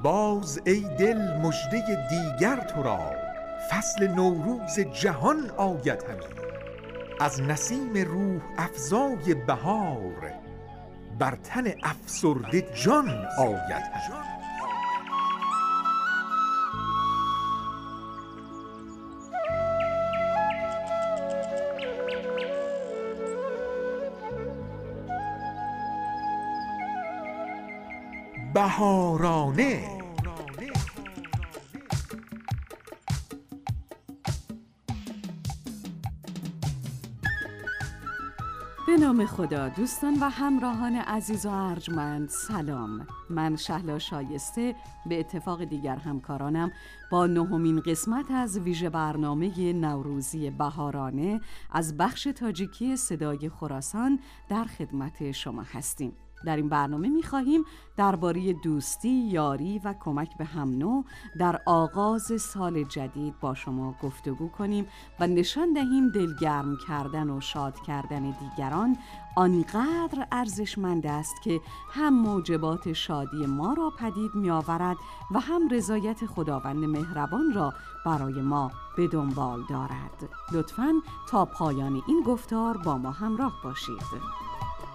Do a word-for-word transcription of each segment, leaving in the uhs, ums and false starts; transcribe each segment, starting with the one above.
باز ای دل مژده دیگر تو را، فصل نوروز جهان آید همی. از نسیم روح افزای بهار، بر تن افسرده جان آید همی. بهارانه به نام خدا. دوستان و همراهان عزیز و ارجمند، سلام. من شهلا شایسته به اتفاق دیگر همکارانم با نهمین قسمت از ویژه برنامه نوروزی بهارانه از بخش تاجیکی صدای خراسان در خدمت شما هستیم. در این برنامه می‌خواهیم درباره دوستی، یاری و کمک به هم نوع در آغاز سال جدید با شما گفتگو کنیم و نشان دهیم دلگرم کردن و شاد کردن دیگران آنقدر ارزشمند است که هم موجبات شادی ما را پدید می‌آورد و هم رضایت خداوند مهربان را برای ما به دنبال دارد. لطفاً تا پایان این گفتار با ما همراه باشید.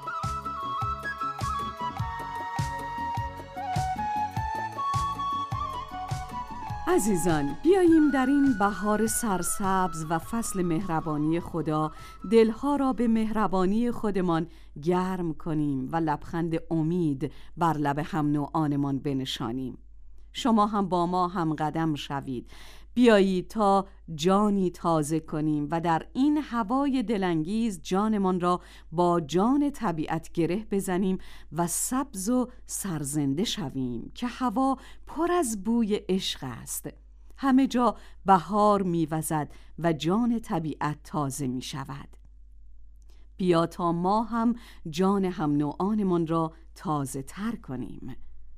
عزیزان، بیاییم در این بهار سرسبز و فصل مهربانی خدا دلها را به مهربانی خودمان گرم کنیم و لبخند امید بر لب هم نوعانمان بنشانیم. شما هم با ما هم قدم شوید. بیایید تا جانی تازه کنیم و در این هوای دلانگیز جانمان را با جان طبیعت گره بزنیم و سبز و سرزنده شویم که هوا پر از بوی عشق است. همه جا بهار می‌وزد و جان طبیعت تازه می شود. بیا تا ما هم جان هم نوعانمان را تازه تر کنیم.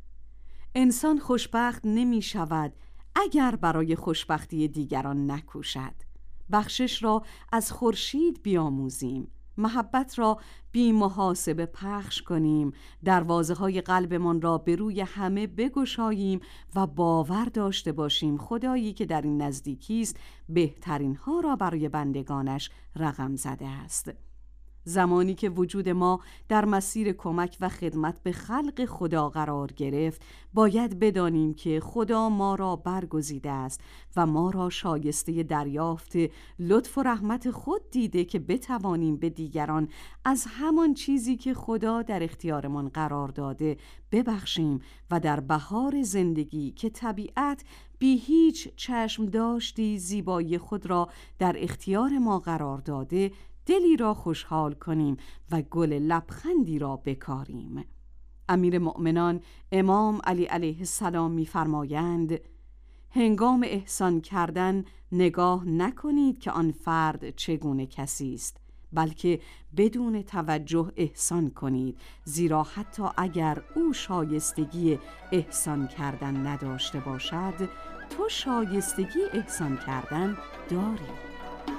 انسان خوشبخت نمی شود اگر برای خوشبختی دیگران نکوشد. بخشش را از خورشید بیاموزیم، محبت را بی محاسبه پخش کنیم، دروازه های قلبمان را به روی همه بگشاییم و باور داشته باشیم خدایی که در این نزدیکی است بهترین ها را برای بندگانش رقم زده است. زمانی که وجود ما در مسیر کمک و خدمت به خلق خدا قرار گرفت، باید بدانیم که خدا ما را برگزیده است و ما را شایسته دریافت لطف و رحمت خود دیده که بتوانیم به دیگران از همان چیزی که خدا در اختیارمان قرار داده ببخشیم و در بهار زندگی که طبیعت بی هیچ چشم داشتی زیبایی خود را در اختیار ما قرار داده دلی را خوشحال کنیم و گل لبخندی را بکاریم. امیر مؤمنان امام علی علیه السلام می‌فرمایند: هنگام احسان کردن نگاه نکنید که آن فرد چگونه کسی است، بلکه بدون توجه احسان کنید، زیرا حتی اگر او شایستگی احسان کردن نداشته باشد، تو شایستگی احسان کردن داری.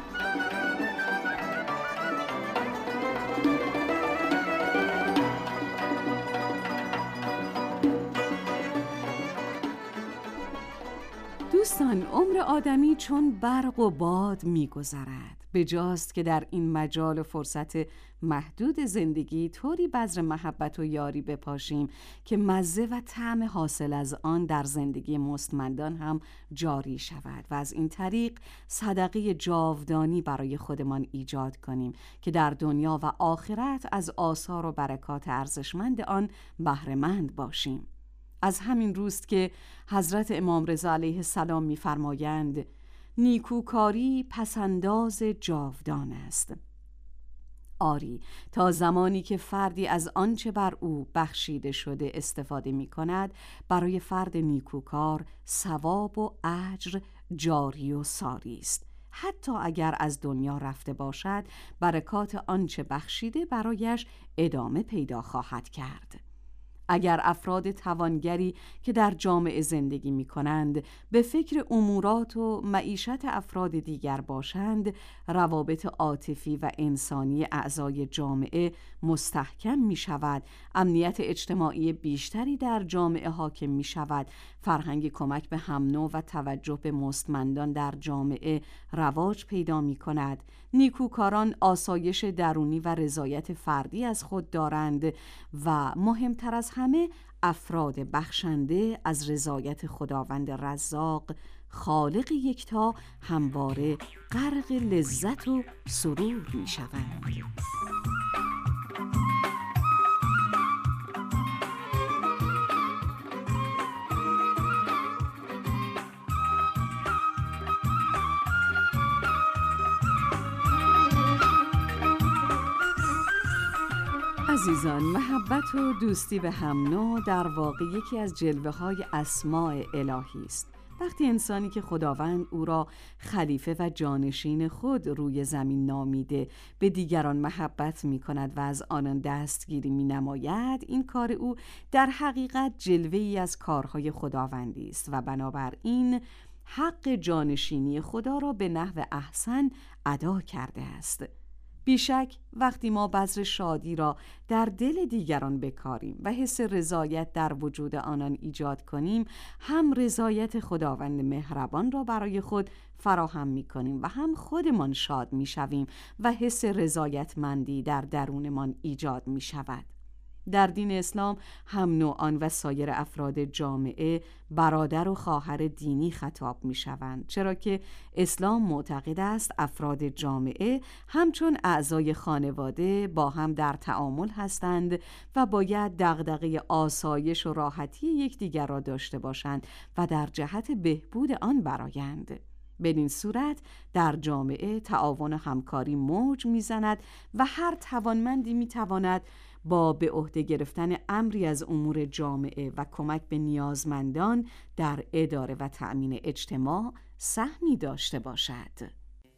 دوستان، عمر آدمی چون برق و باد می‌گذرد. بجاست که در این مجال و فرصت محدود زندگی طوری بذر محبت و یاری بپاشیم که مزه و طعم حاصل از آن در زندگی مستمندان هم جاری شود و از این طریق صدقه جاودانی برای خودمان ایجاد کنیم که در دنیا و آخرت از آثار و برکات ارزشمند آن بهره‌مند باشیم. از همین روست که حضرت امام رضا علیه السلام می‌فرمایند: نیکوکاری پسنداز جاودان است. آری، تا زمانی که فردی از آنچه بر او بخشیده شده استفاده می کند، برای فرد نیکوکار ثواب و اجر جاری و ساری است. حتی اگر از دنیا رفته باشد، برکات آنچه بخشیده برایش ادامه پیدا خواهد کرد. اگر افراد توانگری که در جامعه زندگی می کنند به فکر امورات و معیشت افراد دیگر باشند، روابط عاطفی و انسانی اعضای جامعه مستحکم می شود، امنیت اجتماعی بیشتری در جامعه حاکم می شود، فرهنگ کمک به هم نوع و توجه به مستمندان در جامعه رواج پیدا می کند، نیکوکاران آسایش درونی و رضایت فردی از خود دارند و مهمتر از همه افراد بخشنده از رضایت خداوند رزاق خالق یکتا همواره غرق لذت و سرور می شوند. عزیزان، محبت و دوستی به هم نوع در واقع یکی از جلوه های اسماء الهی است. وقتی انسانی که خداوند او را خلیفه و جانشین خود روی زمین نامیده به دیگران محبت می کند و از آنان دستگیری می نماید، این کار او در حقیقت جلوه‌ای از کارهای خداوندی است و بنابراین حق جانشینی خدا را به نحو احسن ادا کرده است. بیشک وقتی ما بذر شادی را در دل دیگران بکاریم و حس رضایت در وجود آنان ایجاد کنیم، هم رضایت خداوند مهربان را برای خود فراهم می کنیم و هم خودمان شاد می شویم و حس رضایتمندی در درونمان ایجاد می شود. در دین اسلام هم نوعان و سایر افراد جامعه برادر و خواهر دینی خطاب می شوند، چرا که اسلام معتقد است افراد جامعه همچون اعضای خانواده با هم در تعامل هستند و باید دغدغه آسایش و راحتی یکدیگر را داشته باشند و در جهت بهبود آن برآیند. بدین صورت در جامعه تعاون و همکاری موج میزند و هر توانمندی میتواند با به عهده گرفتن امری از امور جامعه و کمک به نیازمندان در اداره و تأمین اجتماع سهمی داشته باشد.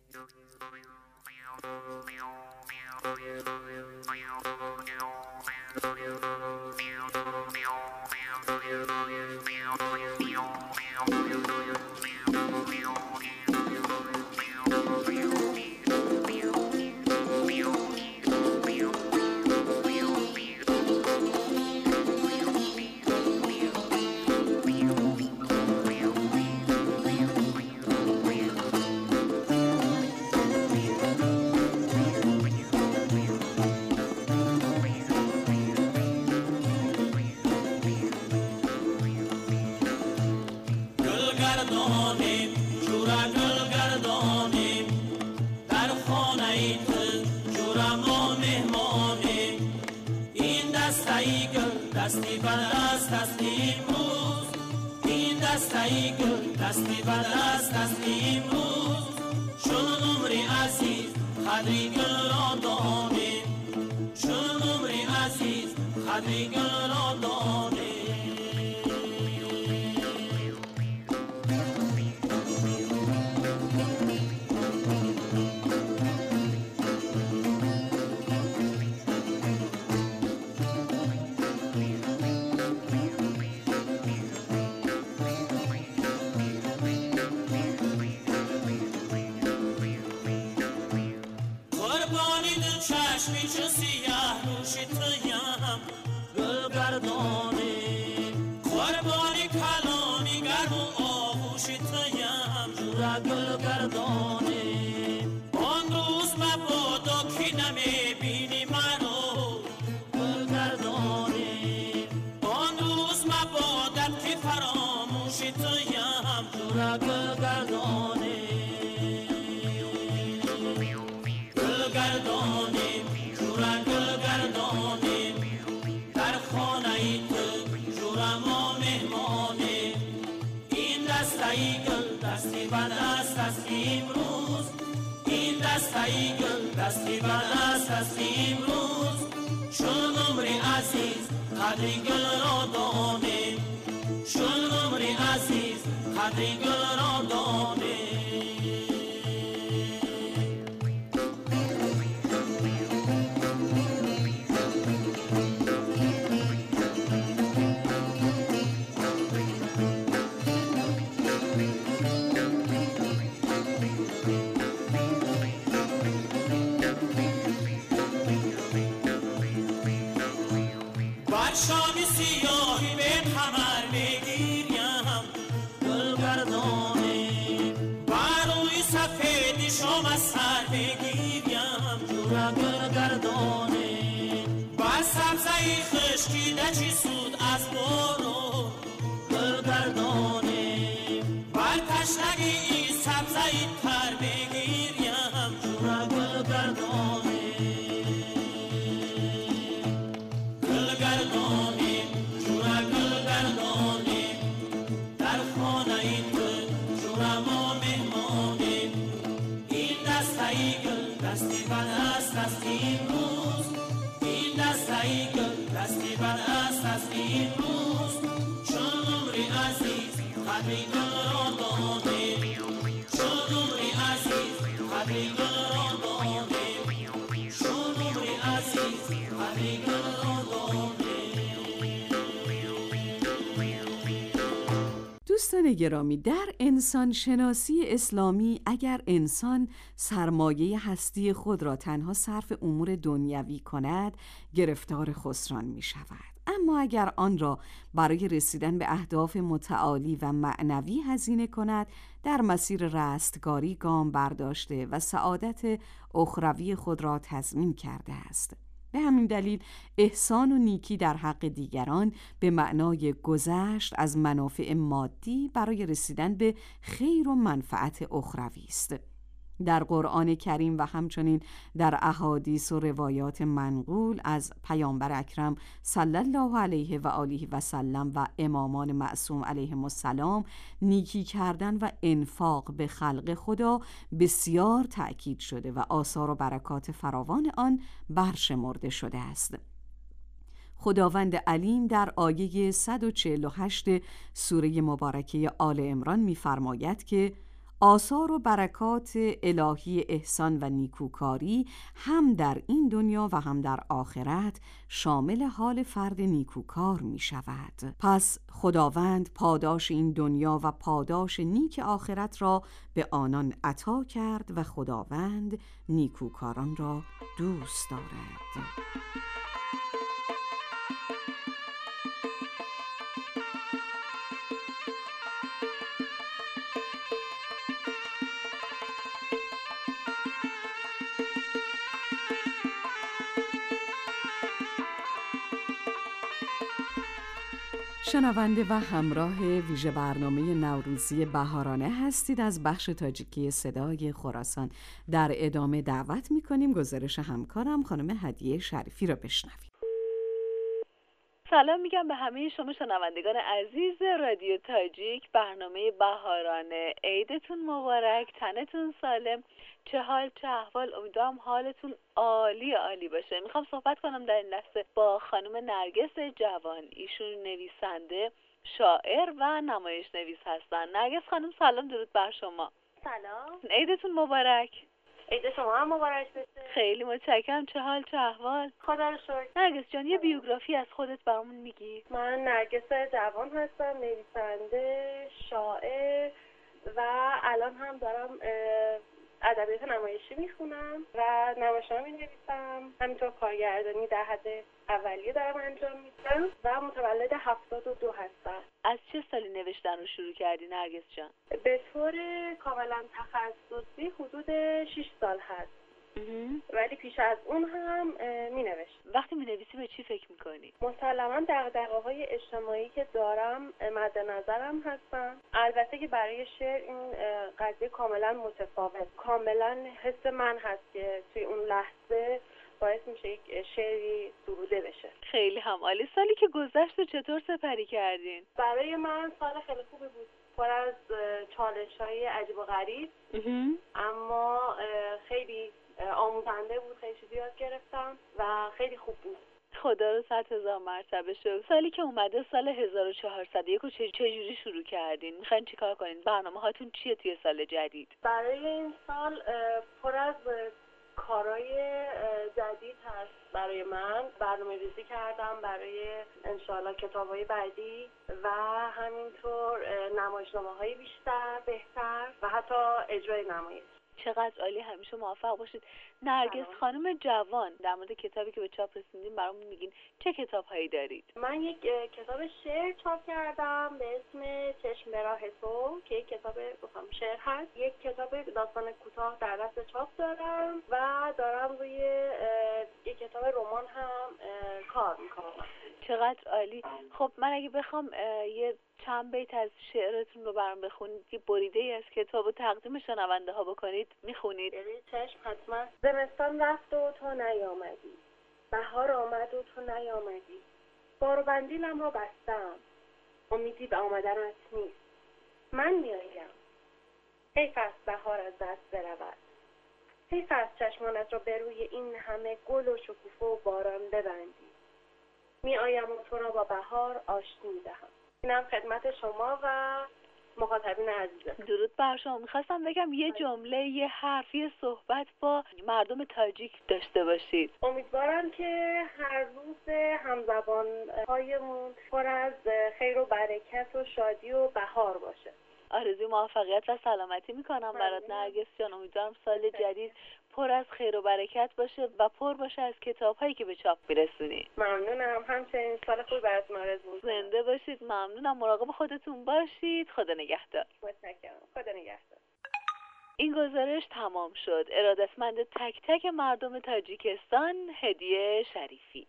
دستی بردست است امروز، این دستی گل دستی بردست است امروز، چون عمری عزیز قدری گل را دانیم، چون عمری عزیز قدری گل را دانیم. چشمی چو سیاه روشی تویم گل گردانه، قربانی کلانی گرم و آغوشی تویم جورا گل گردانه. آن روز مبادا کی نمیبینی منو گل گردانه، آن روز مبادت کی فراموشی تویم جورا گل گردانه. گل گردانه دستی بردست است امروز، این دستی گل دستی بردست است امروز، چون عمری عزیز قدری گل را دانیم، چون عمری عزیز قدری گل را دانیم. بر شام سیاهی به کمر بگیریم گلگردانه، بر روی سفیدی شام از سر بگیریم جورا گلگردانه، بر سبزهی خشکیده چی سود از بارون گلگردانه، بر تشنگی این سبزهی تر بگیریم جورا گلگردانه، گلگردانه جورا گلگردانه، در خانه این گل جورا ما مهمانه، این دستهی گل دستی بر است از امروز، این دستهی گل دستی بر است از امروز، چون عمری عزیز قدری گل را داده، چون عمری عزیز قدری گل را داده، چون عمری عزیز قدری گل را داده. دوستان گرامی، در انسان شناسی اسلامی اگر انسان سرمایه هستی خود را تنها صرف امور دنیوی کند گرفتار خسران می شود، اما اگر آن را برای رسیدن به اهداف متعالی و معنوی هزینه کند در مسیر رستگاری گام برداشته و سعادت اخروی خود را تضمین کرده است. به همین دلیل احسان و نیکی در حق دیگران به معنای گذشت از منافع مادی برای رسیدن به خیر و منفعت اخروی است. در قرآن کریم و همچنین در احادیث و روایات منقول از پیامبر اکرم صلی الله علیه و آله و سلم و امامان معصوم علیهم السلام نیکی کردن و انفاق به خلق خدا بسیار تأکید شده و آثار و برکات فراوان آن برشمرده شده است. خداوند علیم در آیه صد و چهل و هشت سوره مبارکه آل عمران می‌فرماید که آثار و برکات الهی احسان و نیکوکاری هم در این دنیا و هم در آخرت شامل حال فرد نیکوکار می شود. پس خداوند پاداش این دنیا و پاداش نیک آخرت را به آنان عطا کرد و خداوند نیکوکاران را دوست دارد. شنونده و همراه ویژه برنامه نوروزی بهارانه هستید از بخش تاجیکی صدای خراسان. در ادامه دعوت می‌کنیم گزارش همکارم خانم هدیه شریفی را بشنویم. سلام میگم به همه شما شنوندگان عزیز رادیو تاجیک. برنامه بهارانه، عیدتون مبارک، تنتون سالم، چه حال چه احوال، امیدوارم حالتون عالی عالی باشه. میخوام صحبت کنم در این لحظه با خانم نرگس جوان. ایشون نویسنده، شاعر و نمایش نویس هستن. نرگس خانم سلام، درود بر شما. سلام، عیدتون مبارک. عید شما هم مبارک بشه. خیلی متشکرم. چه حال چه احوال؟ خدا رو شکر. نرگس جان یه بیوگرافی از خودت برامون میگی؟ من نرگس جوان هستم، نویسنده، شاعر و الان هم دارم ادبیات نمایشی میخونم و نمایشنامه مینویسم. همینطور کارگردانی در حد اولیه دارم انجام میدم و متولد هفتاد و دو هستم. از چه سالی نوشتن رو شروع کردی نرگس جان؟ به طور کاملا تخصصی حدود شش سال هست، ولی پیش از اون هم می نوشت. وقتی می نویسی به چی فکر می کنی؟ مسلما دغدغه‌های اجتماعی که دارم مد نظرم هستن. البته که برای شعر این قضیه کاملا متفاوت، کاملا حس من هست که توی اون لحظه باعث میشه یک شعری سروده بشه. خیلی هم عالی. سالی که گذشت چطور سپری کردین؟ برای من سال خیلی خوبی بود، پر از چالش‌های عجیب و غریب، اما خیلی آموزنده بود. خیلی چیزی یاد گرفتم و خیلی خوب بود. خدا رو صد هزار مرتبه شکر. سالی که اومده سال هزار و چهارصد و یک رو چجوری شروع کردین؟ میخواین چیکار کنین؟ برنامه هاتون چیه توی سال جدید؟ برای این سال پر از کارهای جدید هست برای من. برنامه ریزی کردم برای انشاءالله کتاب‌های بعدی و همینطور نمایشنامه‌های بیشتر، بهتر و حتی اجرای نمایش. چقدر عالی، همیشه موفق باشید. نرگس خانم جوان، در مورد کتابی که به چاپ رسوندین برامون میگین چه کتاب‌هایی دارید؟ من یک کتاب شعر چاپ کردم به اسم چشم به راه تو که یک کتاب بخوام شعر هست. یک کتاب داستان کوتاه در دست چاپ دارم و دارم روی یک کتاب رمان هم کار میکنم. چقدر عالی. خب من اگه بخوام یه چند بیت از شعرتون رو برام بخونید، یه بریده ای از کتاب و تقدیم شنونده ها بکنید، میخونید؟ چشم حتما. زمستان رفت و تو نیامدی، بهار آمد و تو نیامدی، بار و بندیلم رو بستم، امیدی به آمدنت نیست، من میآیم، حیف است بهار از دست برود، حیف است چشمانت را به روی این همه گل و شکوفه و باران ببندی، میآیم و تو را با بهار آشتی میدهم. اینم خدمت شما و مخاطبین عزیزم. درود بر شما. میخواستم بگم یه جمله، یه حرفی صحبت با مردم تاجیک داشته باشید. امیدوارم که هر روز همزبان هایمون پر از خیر و برکت و شادی و بهار باشه. آرزوی موفقیت و سلامتی میکنم برات نرگس جان. امیدوارم سال جدید پر از خیر و برکت باشه و پر باشه از کتاب هایی که به چاپ میرسونی. ممنونم. همچنین سال خوبی براتون آرزو میکنم. زنده باشید. ممنونم. مراقب خودتون باشید. خدا نگهدار. متشکرم. خدا نگهدار. این گزارش تمام شد. ارادتمند تک تک مردم تاجیکستان، هدیه شریفی.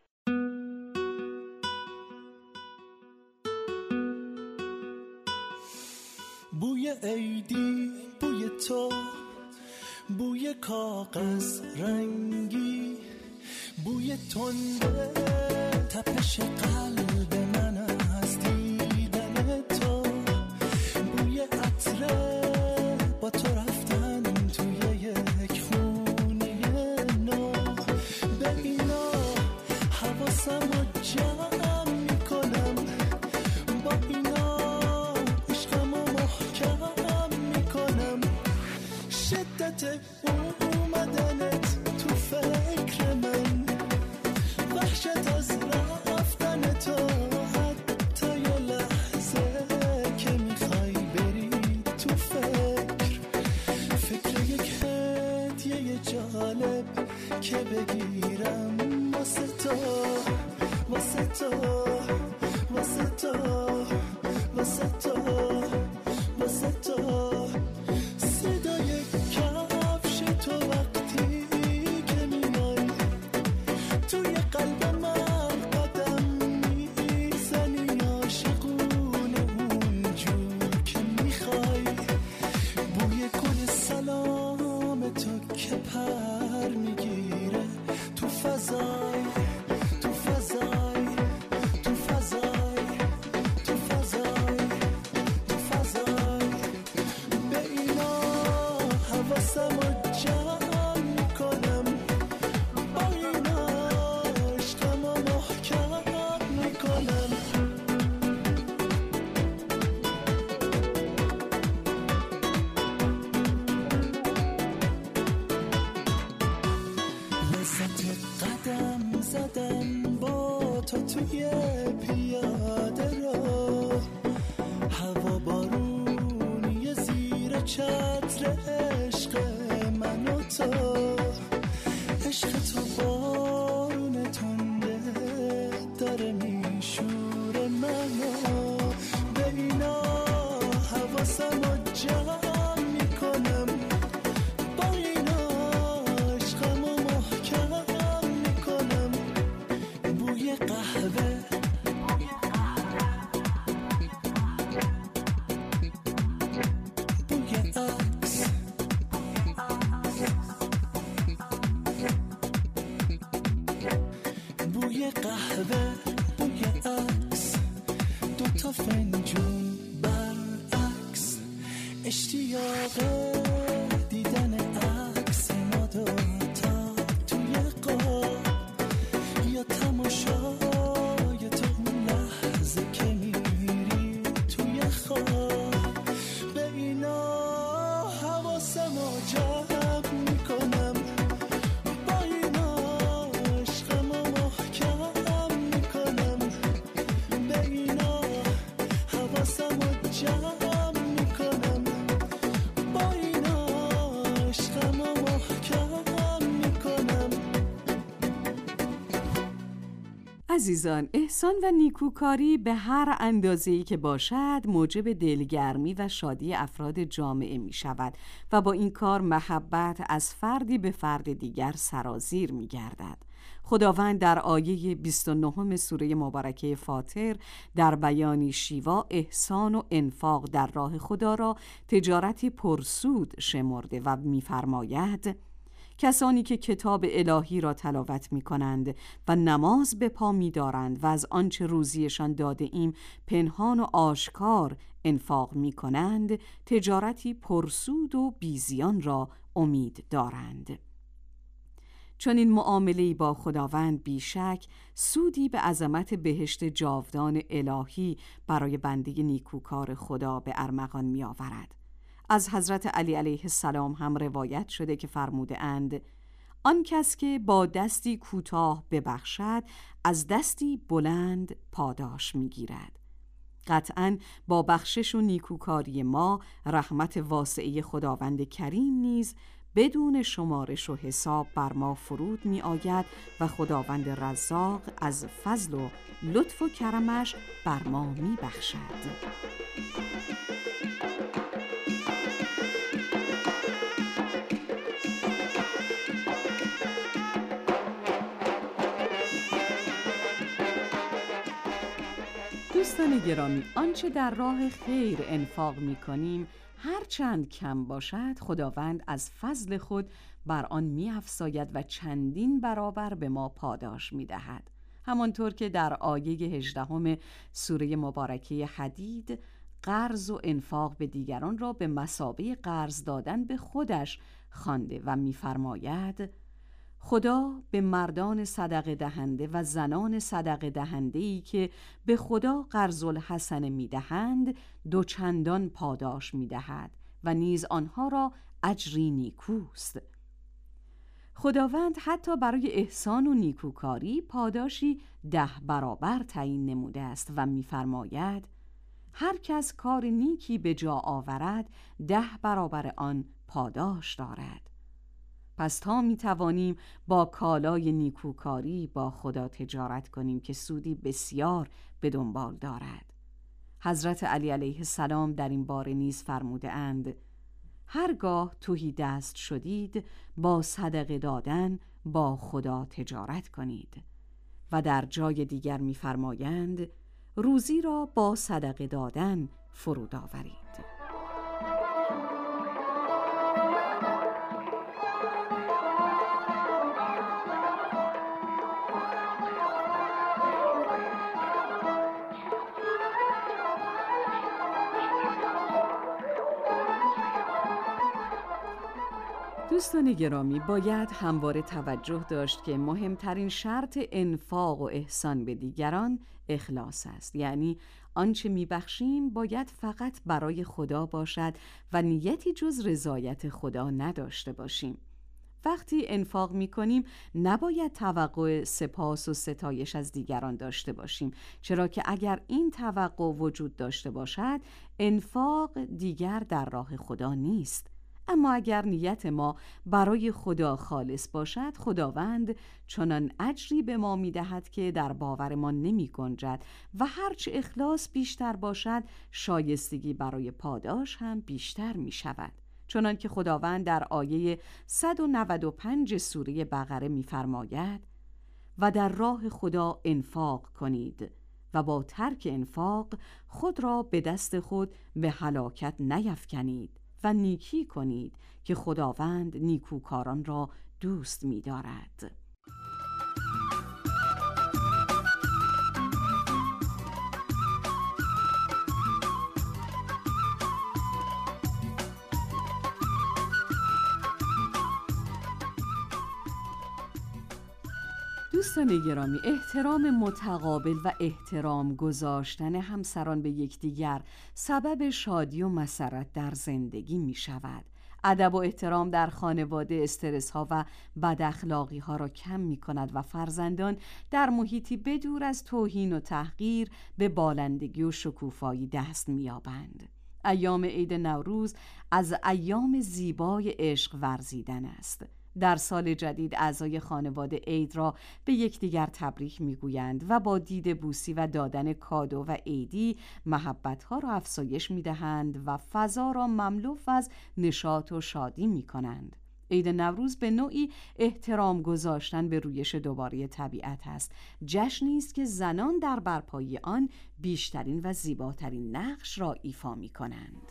بوی عیدی، بوی تو، بوی کاغذ رنگی، بوی تنده تپش قلب من از دیدن تو، بوی عطره با تو رفتن توی یک خونه نو، به اینا حواسم رو جمع میکنم، با اینا عشقم رو محکم میکنم، شدت اومدنت تو فکر من، وحشت از رفتن تو، حتی یه لحظه که میخوای بری تو فکر، فکر یک هدیه جالب که بگیرم واسه تو، واسه تو، واسه تو، واسه تو، واسه تو، صدای کفش تو وقتی که میای توی قلب من قدم میزنی، عاشقونه اونجور که میخوای، بوی گل سلام تو که پر میگیره تو فضای، تو فضای، تو فضای، تو فضای، تو فضای، به اینا حواسم رو جمع میکنم، با اینا عشقم رو محکم میکنم. لذت قدم زدن با تو توی پیاده رو، هوا بارونی زیر چتر عشق من و تو، عشق تو بارون تنده داره میشوره منو، به اینا حواسم رو جمع میکنم، با اینا عشقم رو محکم میکنم، بوی قهوه، بوی عکس، بوی قهوه، بوی عکس، دوتا فنجون برعکس، عزیزان، احسان و نیکوکاری به هر اندازه‌ای که باشد موجب دلگرمی و شادی افراد جامعه می شود و با این کار محبت از فردی به فرد دیگر سرازیر می گردد. خداوند در آیه بیست و نه سوره مبارکه فاطر در بیان شیوا احسان و انفاق در راه خدا را تجارتی پرسود شمرده و می‌فرماید: کسانی که کتاب الهی را تلاوت می کنند و نماز به پا می دارند و از آنچه روزیشان داده ایم پنهان و آشکار انفاق می کنند، تجارتی پرسود و بیزیان را امید دارند. چون این معامله‌ای با خداوند بیشک سودی به عظمت بهشت جاودان الهی برای بنده نیکوکار خدا به ارمغان می آورد. از حضرت علی علیه السلام هم روایت شده که فرموده اند: آن کس که با دستی کوتاه ببخشد از دستی بلند پاداش می‌گیرد. قطعاً با بخشش و نیکوکاری ما رحمت واسعه خداوند کریم نیز بدون شمارش و حساب بر ما فرود می آید و خداوند رزاق از فضل و لطف و کرمش بر ما می بخشد. دوستان گرامی، آنچه در راه خیر انفاق می کنیم هر چند کم باشد خداوند از فضل خود بر آن می افزاید و چندین برابر به ما پاداش می دهد. همانطور که در آیه هجدهم سوره مبارکه حدید قرض و انفاق به دیگران را به مثابه قرض دادن به خودش خوانده و می فرماید: خدا به مردان صدقه دهنده و زنان صدقه دهنده‌ای که به خدا قرض الحسنه می‌دهند دو چندان پاداش می‌دهد و نیز آنها را اجری نیکوست. خداوند حتی برای احسان و نیکوکاری پاداشی ده برابر تعیین نموده است و می‌فرماید: هر کس کار نیکی به جا آورد ده برابر آن پاداش دارد. پس تا می توانیم با کالای نیکوکاری با خدا تجارت کنیم که سودی بسیار به دنبال دارد. حضرت علی علیه السلام در این باره نیز فرموده اند: هرگاه تهی دست شدید با صدقه دادن با خدا تجارت کنید. و در جای دیگر می فرمایند: روزی را با صدقه دادن فرود آورید. دوستان گرامی، باید همواره توجه داشت که مهمترین شرط انفاق و احسان به دیگران اخلاص است. یعنی آنچه میبخشیم باید فقط برای خدا باشد و نیتی جز رضایت خدا نداشته باشیم. وقتی انفاق میکنیم نباید توقع سپاس و ستایش از دیگران داشته باشیم، چرا که اگر این توقع وجود داشته باشد انفاق دیگر در راه خدا نیست. اما اگر نیت ما برای خدا خالص باشد، خداوند چنان اجری به ما می‌دهد که در باور ما نمی‌گنجد و هرچه اخلاص بیشتر باشد شایستگی برای پاداش هم بیشتر می‌شود. چنان که خداوند در آیه صد و نود و پنج سوره بقره می‌فرماید: و در راه خدا انفاق کنید و با ترک انفاق خود را به دست خود به هلاکت نیفکنید و نیکی کنید که خداوند نیکوکاران را دوست می دارد. دوستان گرامی، احترام متقابل و احترام گذاشتن همسران به یکدیگر سبب شادی و مسرت در زندگی می شود. ادب و احترام در خانواده استرس ها و بد اخلاقی ها را کم می کند و فرزندان در محیطی بدور از توهین و تحقیر به بالندگی و شکوفایی دست می یابند. ایام عید نوروز از ایام زیبای عشق ورزیدن است در سال جدید اعضای خانواده عید را به یکدیگر تبریک میگویند و با دید بوسی و دادن کادو و عیدی محبت‌ها را افزایش میدهند و فضا را مملو از نشاط و شادی میکنند. عید نوروز به نوعی احترام گذاشتن به رویش دوباره طبیعت است. جشنی است که زنان در برپایی آن بیشترین و زیباترین نقش را ایفا میکنند.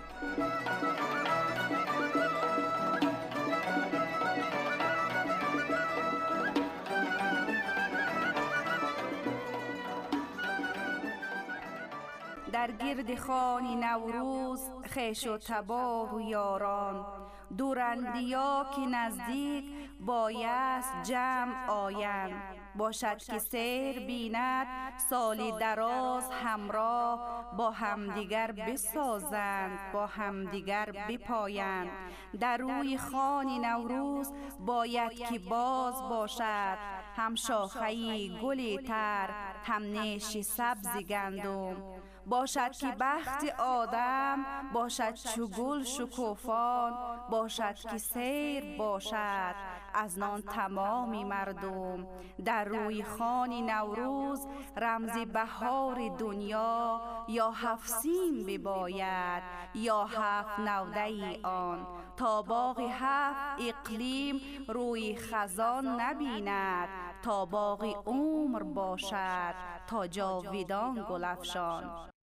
در گرد خوانی نوروز خویش و تبار و یاران، دورندیا که نزدیک بایست جمع آیند. باشد که سیر بیند سالی دراز همراه، با همدیگر بسازند با همدیگر بپایند. در روی خوانی نوروز باید که باز باشد، هم شاخه‌ای گلی تر هم نیشی سبز گندم. باشد که بخت آدم باشد چو گل شکوفان، باشد که سیر باشد از نان تمامی مردم. در روی خوانی نوروز رمز بهار دنیا، یا هفت سیم بباید یا هفت نوده ای آن. تا باغ هفت اقلیم روی خزان نبیند، تا باغ عمر باشد تا جاویدان گل افشان.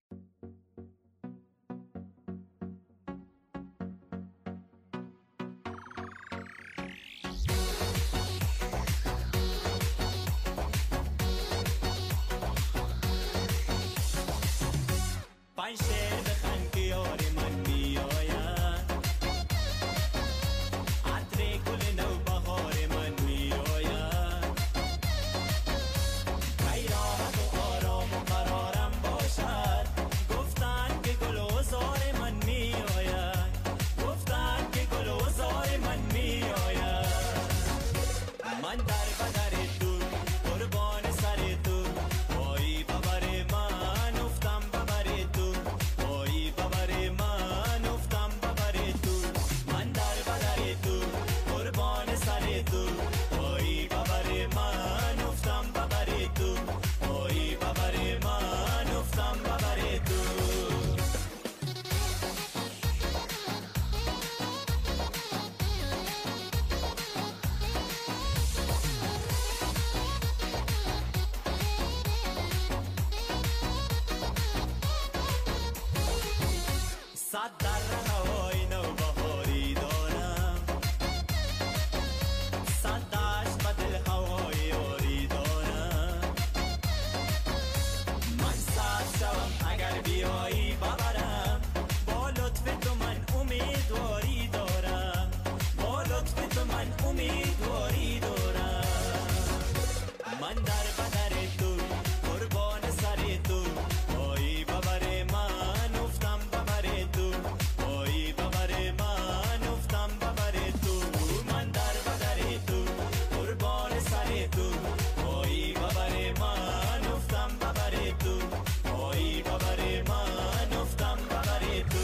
پنج شعر بخن که یار من میآید، عطر گل نو بهار من میآید. کی راحت و آرام و قرارم باشد، گفتن که گل و زار من میآید، گفتن که گل و زار من میآید. من در بدر تو قربان سر تو، وای ببر من افتم ببر تو، وای ببر من افتم ببر تو. من در بدر تو قربان سر تو، وای ببر من افتم ببر تو، وای ببر من افتم ببر تو. صد در هوای نو بهاری دارم، صد دشت و دل هوای یاری دارم. من سرد شوم اگر بیایی ببرم، با لطف تو من امیدواری دارم، با لطف تو من امیدواری دارم. من در بدر تو قربان سر تو، وای ببر من افتم ببر تو، وای ببر من افتم ببر تو. من در بدر تو قربان سر تو، وای ببر من افتم ببر تو، وای ببر من افتم ببر تو.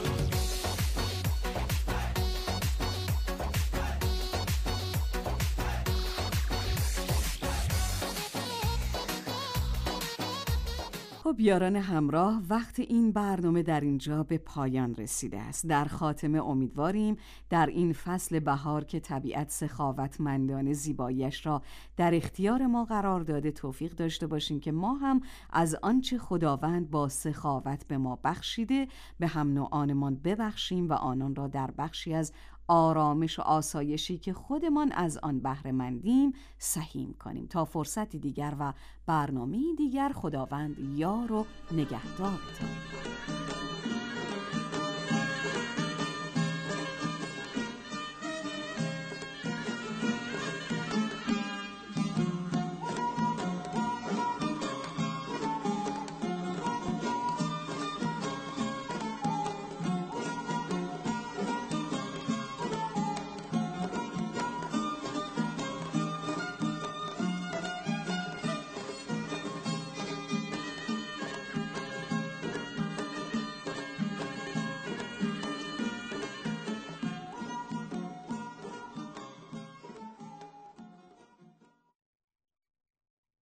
خب یاران همراه، وقت این برنامه در اینجا به پایان رسیده است. در خاتمه امیدواریم در این فصل بهار که طبیعت سخاوتمندانه زیباییش را در اختیار ما قرار داده توفیق داشته باشیم که ما هم از آنچه خداوند با سخاوت به ما بخشیده به هم نوعانمان ببخشیم و آنان را در بخشی از آرامش و آسایشی که خودمان از آن بهره مندیم سهیم کنیم. تا فرصتی دیگر و برنامه‌ای دیگر، خداوند یار و نگهدارتان.